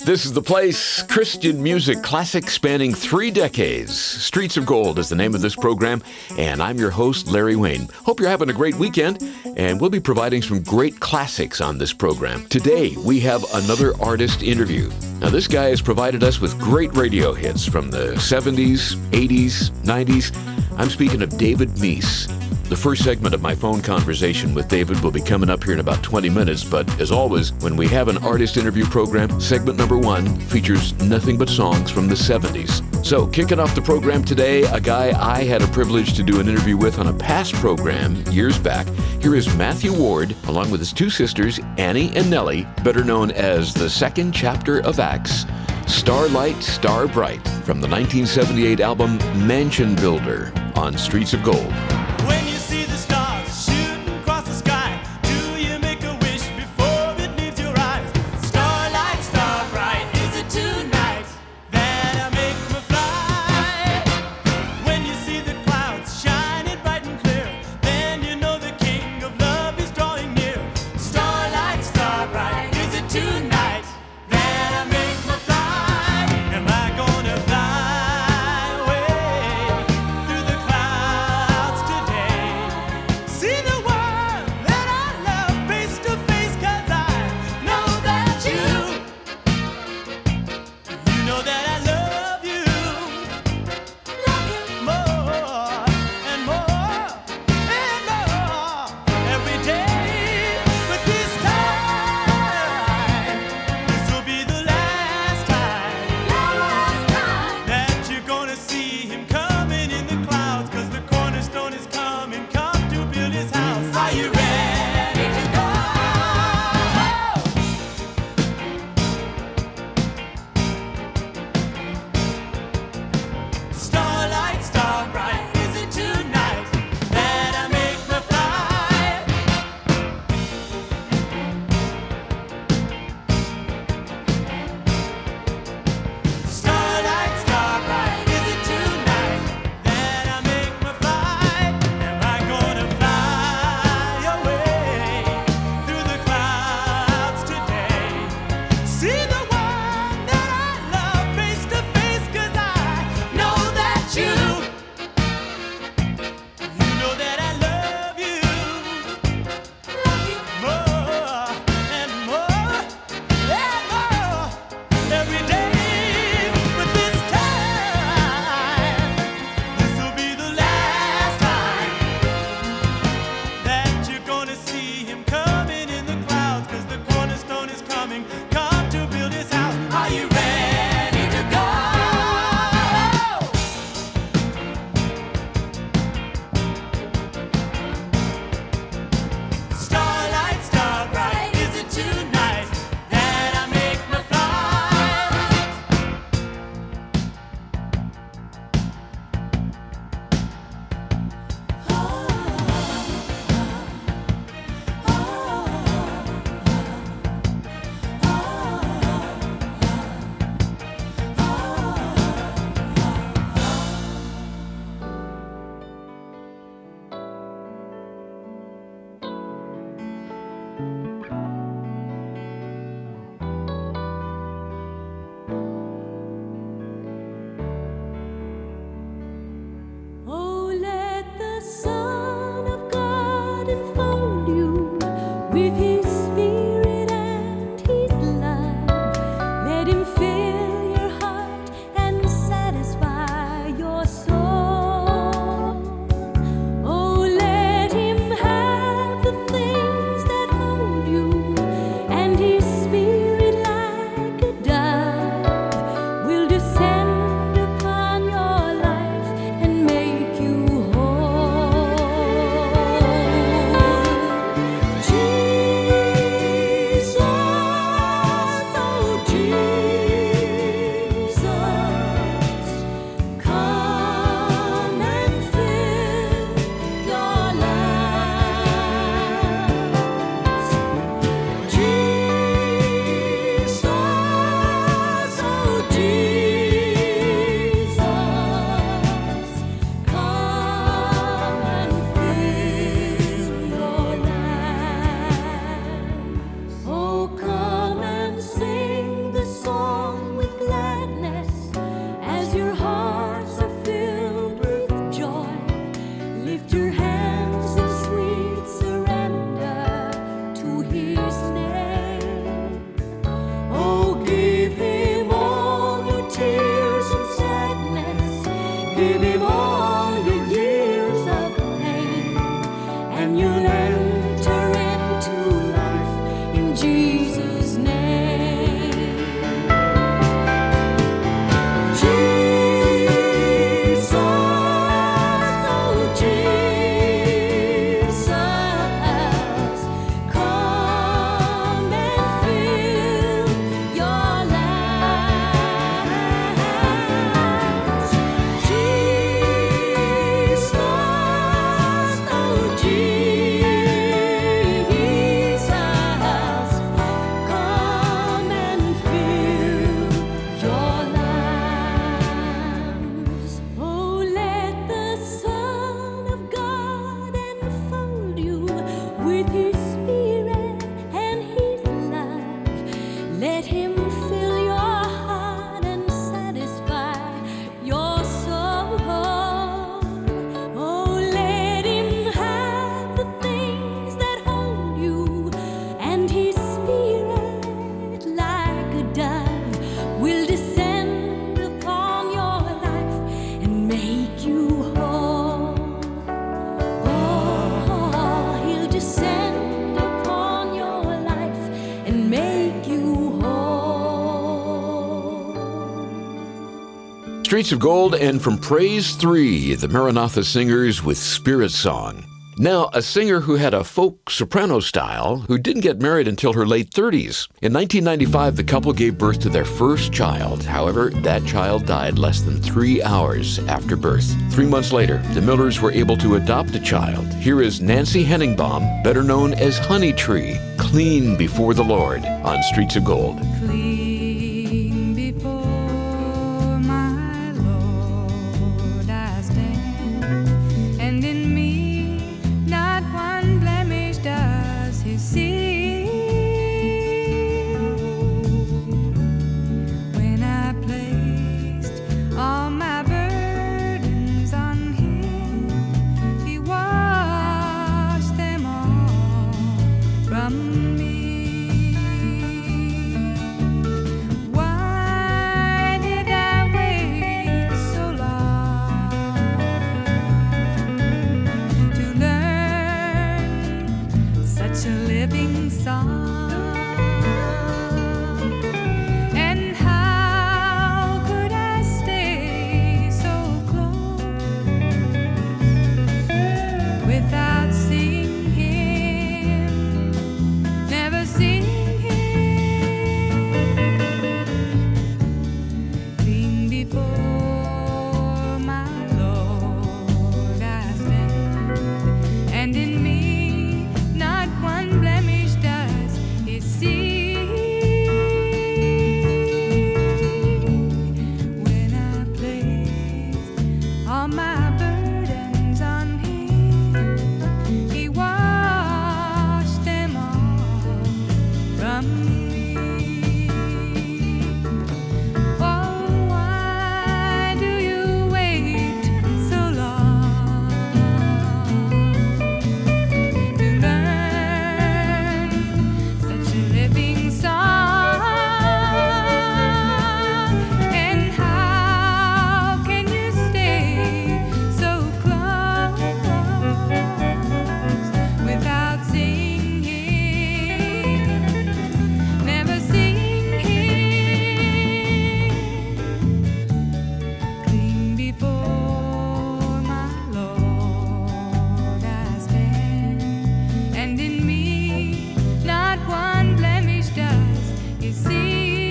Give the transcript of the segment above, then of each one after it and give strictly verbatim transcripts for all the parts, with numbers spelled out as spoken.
This is the place, Christian music classic spanning three decades. Streets of Gold is the name of this program, and I'm your host, Larry Wayne. Hope you're having a great weekend, and we'll be providing some great classics on this program. Today, we have another artist interview. Now, this guy has provided us with great radio hits from the seventies, eighties, nineties. I'm speaking of David Meece. The first segment of my phone conversation with David will be coming up here in about twenty minutes, but as always, when we have an artist interview program, segment number one features nothing but songs from the seventies. So, kicking off the program today, a guy I had a privilege to do an interview with on a past program years back. Here is Matthew Ward, along with his two sisters, Annie and Nellie, better known as the second chapter of Acts, Starlight, Star Bright, from the nineteen seventy-eight album Mansion Builder on Streets of Gold. Coming, come to build Let him fill your heart and satisfy your soul. Oh, let him have the things that hold you, and his spirit like a dove will descend upon your life and make you whole. Oh, he'll descend upon your life and make you Streets of Gold, and from Praise three, the Maranatha Singers with Spirit Song. Now, a singer who had a folk soprano style who didn't get married until her late thirties. In nineteen ninety-five, the couple gave birth to their first child. However, that child died less than three hours after birth. Three months later, the Millers were able to adopt a child. Here is Nancy Henningbaum, better known as Honey Tree, Clean Before the Lord on Streets of Gold. Clean before my Lord I stand, and in me not one blemish does he see. When I placed all my burdens on him, he washed them all from me. Why did I wait so long to learn such a living song? And how could I stay so close without seeing him, never seeing him? Clean before my Lord I stand, and in me not one blemish does he see. When I placed all my burdens on him, he washed them all from me. Oh, why do you wait so long to learn such a living song? And how can you stay so close without seeing him, never seeing him? Clean before my Lord I stand, and in me not one blemish does he see.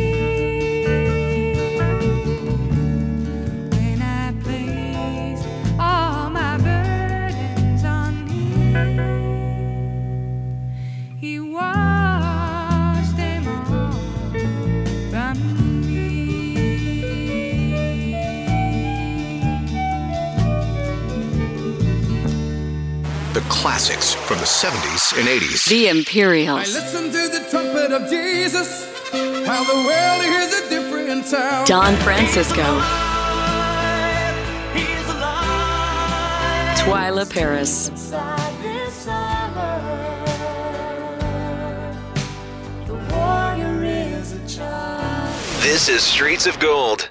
When I placed all my burdens on him, he washed them all from me. The classics from the seventies and eighties. The I Imperials. listen to the trumpet of Jesus, how the world hears a different sound. Don Francisco. Twyla Paris. This is Streets of Gold.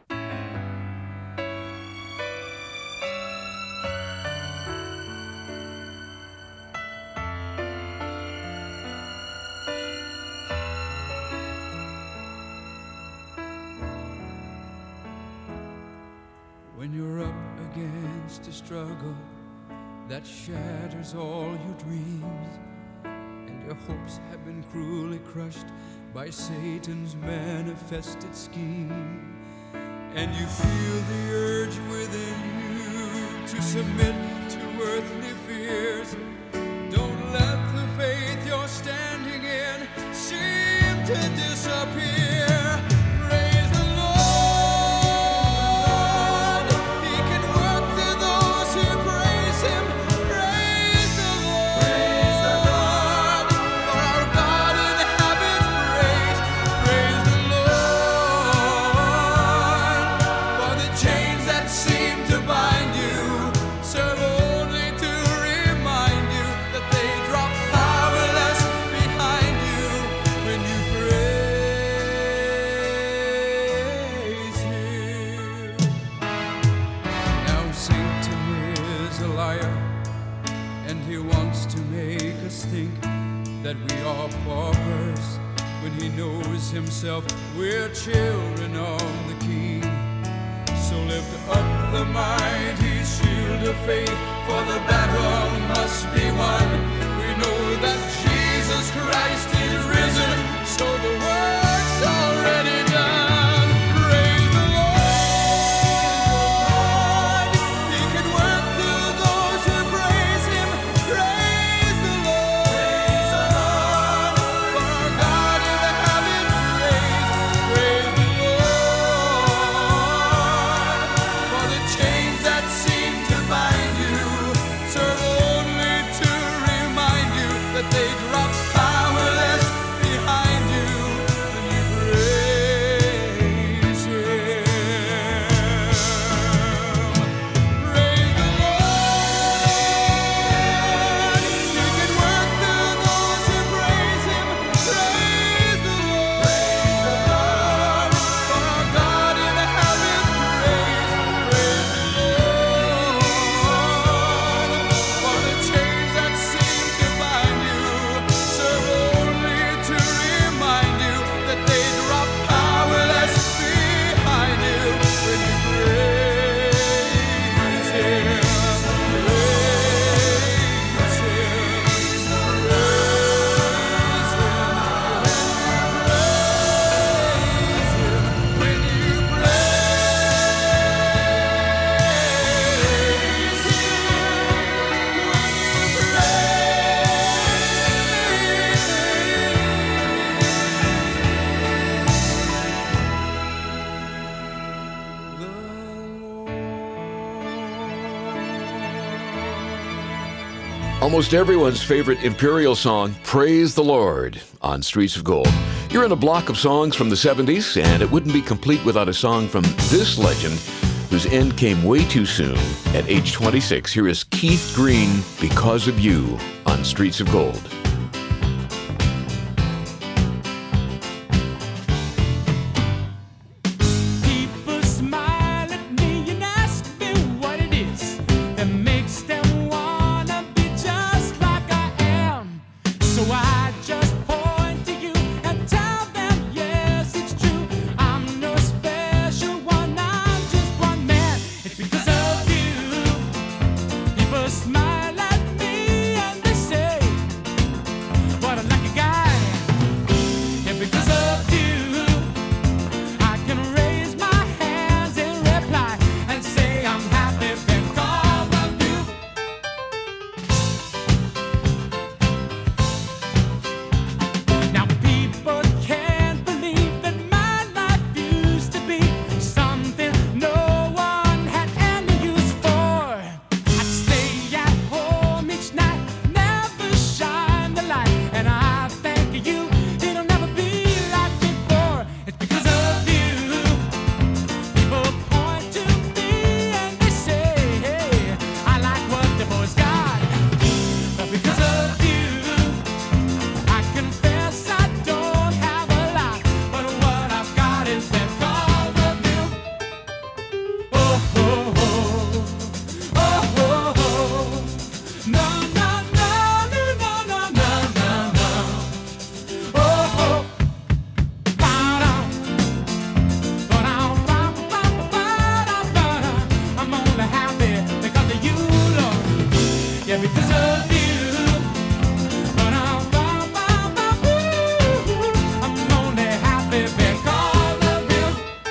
When you're up against a struggle that shatters all your dreams, and your hopes have been cruelly crushed by Satan's manifested scheme, and you feel the urge within you to submit to earthly fears, don't let the faith you're standing in seem to disappear. Praise the Lord, He can work through those who praise Him. Praise the Lord, for our God inhabits praise. promise himself we're children of the King. So lift up the mighty shield of faith, for the battle must be won. We know that Jesus Christ is risen, so the work's already done. Praise the Lord. He can work through those who praise him. Praise the Lord. For our God in the heavens praise. Praise the Lord. For the chains that seem to bind you serve only to remind you that they drop powerless behind you when you praise him. Praise the Lord. He can work through those who praise him. Praise the Lord. For our God in the heavens praise. Praise the Lord. For the chains that seem to bind you serve only to remind you that they drop powerless behind you when you praise him. Praise him. Praise him. When you Almost everyone's favorite Imperial song, Praise the Lord, on Streets of Gold. You're in a block of songs from the seventies, and it wouldn't be complete without a song from this legend, whose end came way too soon at age twenty-six. Here is Keith Green, Because of You, on Streets of Gold. People smile at me and ask me what it is that makes them wanna be just like I am. So I just point to you and tell them, yes, it's true. I'm no special one, I'm just one man. It's because of you. People smile at me and they say, what a lucky guy. And because of you, I can raise my hands in reply and say I'm happy because of you. Now people can't believe that my life used to be something no one had any use for. I'd stay at home each night, never shine the light, and I thank you, it'll never be like before. It's because of you. People point to me and they say, hey, I like what the boys got. But because of you, I confess I don't have a lot, but what I've got is because of you. Oh, oh, oh, oh, oh, oh. No, no, no, no, no, no, no, no, no. Oh, oh. Ba-dum. Ba-dum, ba-dum, ba-dum, ba-dum. I'm only happy because of you, Lord. Yeah, because of you. Ba-dum, ba-dum, ba-dum, ooh. I'm only happy because of you.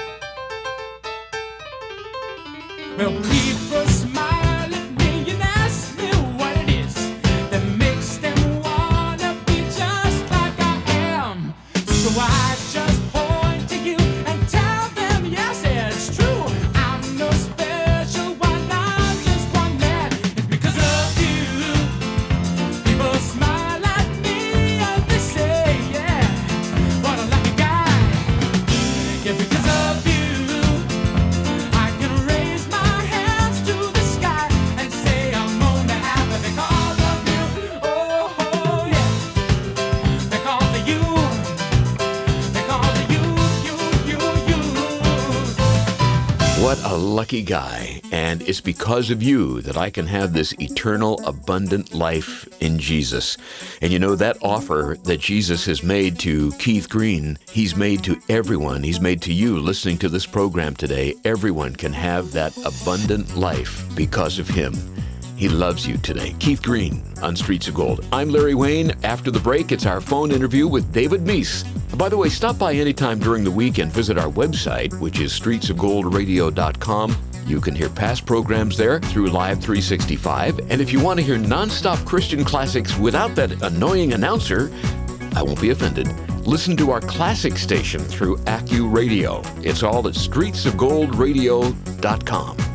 Well, people smile at me and ask me what it is that makes them wanna be just like I am. So I just point to you and tell them, yes, it's true. I'm no special one, I'm just one man. It's because of you. People smile at me and they say, yeah, what a lucky guy. Yeah, because of you, I can raise my hands to the sky and say I'm only happy because of you. Oh, oh, yeah, because of you, because of you, you, you, you. What a lucky guy. And it's because of you that I can have this eternal, abundant life in Jesus. And you know, that offer that Jesus has made to Keith Green, he's made to everyone. He's made to you listening to this program today. Everyone can have that abundant life because of him. He loves you today. Keith Green on Streets of Gold. I'm Larry Wayne. After the break, it's our phone interview with David Meese. By the way, stop by anytime during the week and visit our website, which is streets of gold radio dot com. You can hear past programs there through Live three sixty-five. And if you want to hear nonstop Christian classics without that annoying announcer, I won't be offended. Listen to our classic station through Accu Radio. It's all at streets of gold radio dot com.